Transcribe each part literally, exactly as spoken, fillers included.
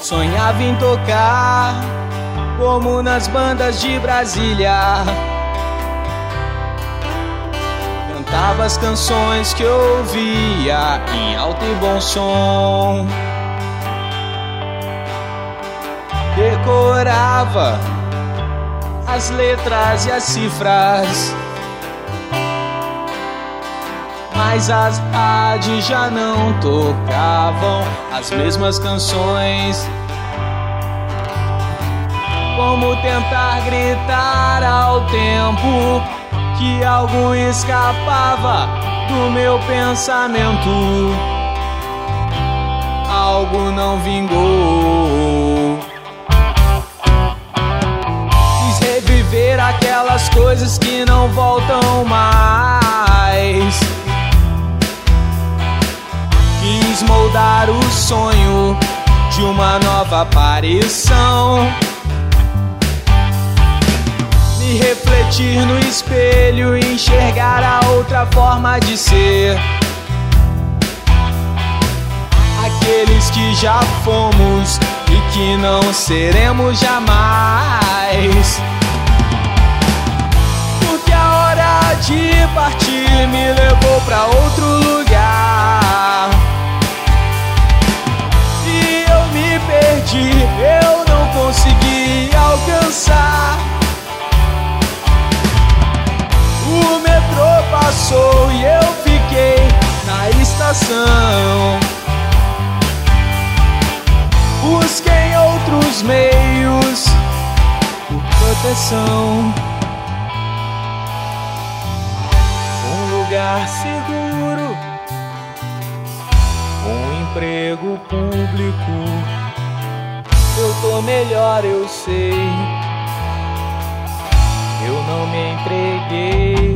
Sonhava em tocar como nas bandas de Brasília. Cantava as canções que eu ouvia em alto e bom som. Decorava as letras e as cifras, mas as rádios já não tocavam as mesmas canções. Como tentar gritar ao tempo que algo escapava do meu pensamento. Algo não vingou. Quis reviver aquelas coisas que não voltam mais. Quis moldar o sonho de uma nova aparição. Me refletir no espelho e enxergar a outra forma de ser. Aqueles que já fomos e que não seremos jamais. Porque a hora de partir me levou pra outro lugar. E eu me perdi, eu não consegui alcançar. O metrô passou e eu fiquei na estação. Busquei outros meios por proteção. Um lugar seguro, um emprego público. Eu tô melhor, eu sei. Eu não me entreguei.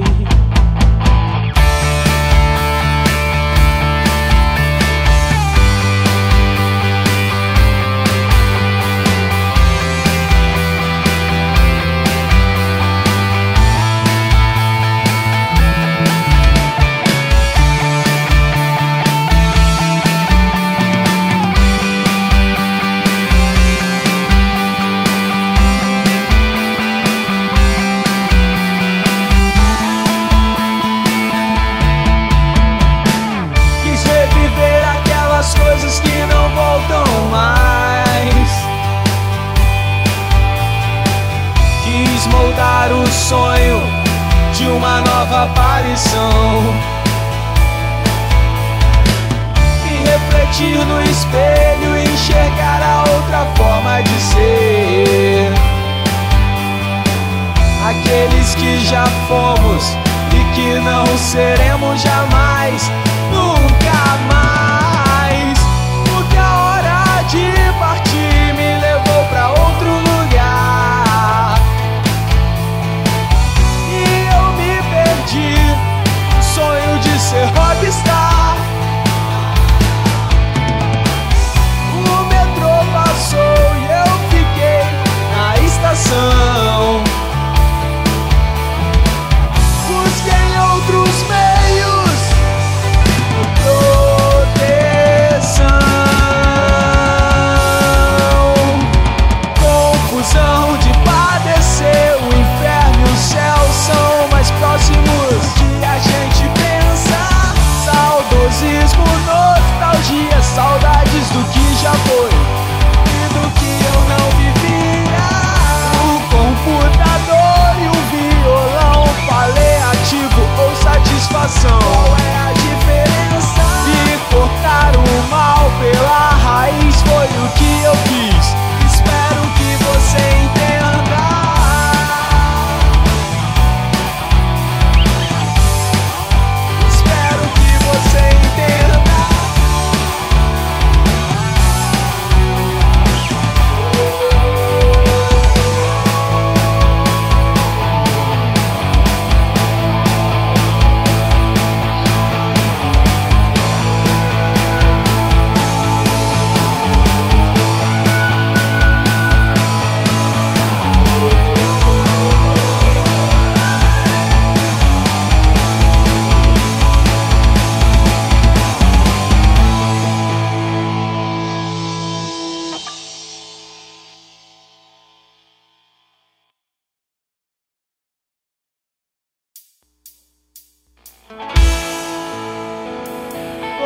Coisas que não voltam mais. Quis moldar o sonho de uma nova aparição. E refletir no espelho e enxergar a outra forma de ser. Aqueles que já fomos e que não seremos jamais, nunca mais. Porque a hora de partir me levou pra outro lugar. E eu me perdi no sonho de ser rockstar. O metrô passou e eu fiquei na estação. Busquei outros meios por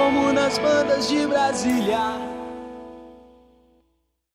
como nas bandas de Brasília.